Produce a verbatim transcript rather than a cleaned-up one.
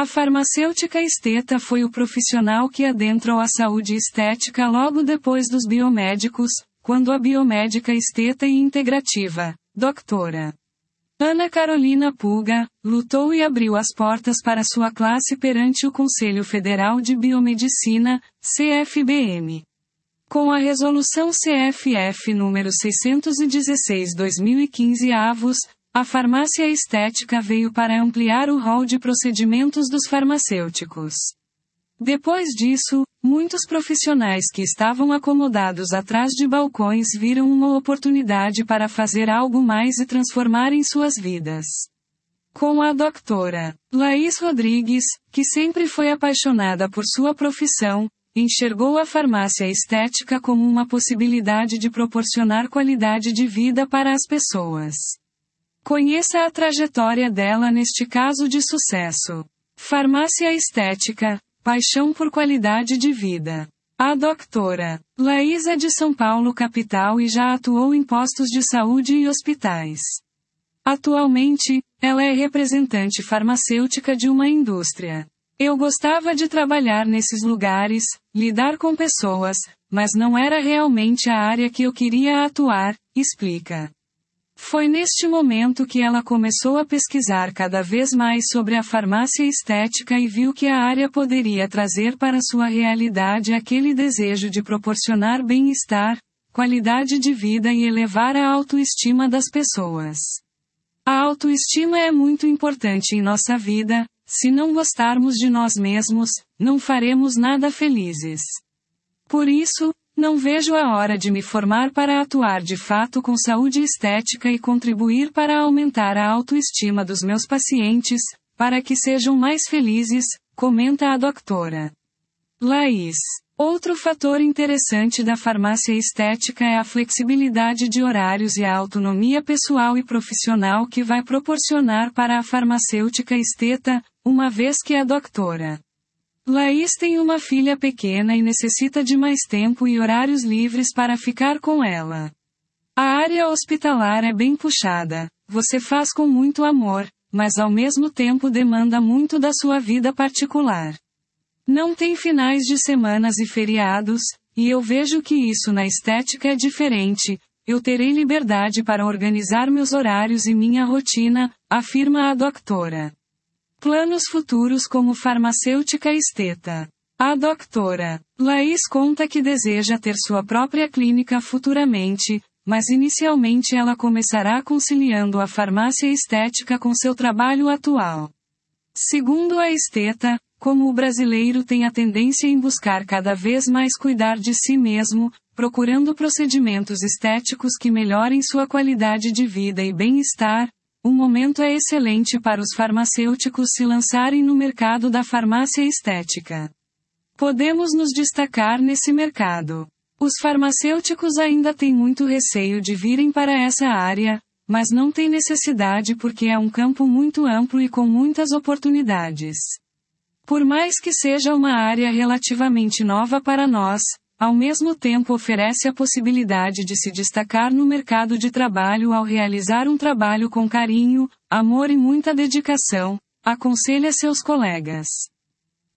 A farmacêutica esteta foi o profissional que adentrou a saúde estética logo depois dos biomédicos, quando a biomédica esteta e integrativa, doutora Ana Carolina Puga, lutou e abriu as portas para sua classe perante o Conselho Federal de Biomedicina, C F B M. Com a Resolução C F F número seiscentos e dezesseis barra dois mil e quinze avos, a farmácia estética veio para ampliar o rol de procedimentos dos farmacêuticos. Depois disso, muitos profissionais que estavam acomodados atrás de balcões viram uma oportunidade para fazer algo mais e transformarem suas vidas. Com a doutora Laís Rodrigues, que sempre foi apaixonada por sua profissão, enxergou a farmácia estética como uma possibilidade de proporcionar qualidade de vida para as pessoas. Conheça a trajetória dela neste caso de sucesso. Farmácia estética, paixão por qualidade de vida. A doutora Laís é de São Paulo capital e já atuou em postos de saúde e hospitais. Atualmente, ela é representante farmacêutica de uma indústria. Eu gostava de trabalhar nesses lugares, lidar com pessoas, mas não era realmente a área que eu queria atuar, explica. Foi neste momento que ela começou a pesquisar cada vez mais sobre a farmácia estética e viu que a área poderia trazer para sua realidade aquele desejo de proporcionar bem-estar, qualidade de vida e elevar a autoestima das pessoas. A autoestima é muito importante em nossa vida. Se não gostarmos de nós mesmos, não faremos nada felizes. Por isso, não vejo a hora de me formar para atuar de fato com saúde estética e contribuir para aumentar a autoestima dos meus pacientes, para que sejam mais felizes, comenta a doutora Laís. Outro fator interessante da farmácia estética é a flexibilidade de horários e a autonomia pessoal e profissional que vai proporcionar para a farmacêutica esteta, uma vez que a doutora Laís tem uma filha pequena e necessita de mais tempo e horários livres para ficar com ela. A área hospitalar é bem puxada, você faz com muito amor, mas ao mesmo tempo demanda muito da sua vida particular. Não tem finais de semanas e feriados, e eu vejo que isso na estética é diferente. Eu terei liberdade para organizar meus horários e minha rotina, afirma a doutora. Planos futuros como farmacêutica esteta. A doutora Laís conta que deseja ter sua própria clínica futuramente, mas inicialmente ela começará conciliando a farmácia estética com seu trabalho atual. Segundo a esteta, como o brasileiro tem a tendência em buscar cada vez mais cuidar de si mesmo, procurando procedimentos estéticos que melhorem sua qualidade de vida e bem-estar, o momento é excelente para os farmacêuticos se lançarem no mercado da farmácia estética. Podemos nos destacar nesse mercado. Os farmacêuticos ainda têm muito receio de virem para essa área, mas não tem necessidade porque é um campo muito amplo e com muitas oportunidades. Por mais que seja uma área relativamente nova para nós, ao mesmo tempo oferece a possibilidade de se destacar no mercado de trabalho ao realizar um trabalho com carinho, amor e muita dedicação, aconselha seus colegas.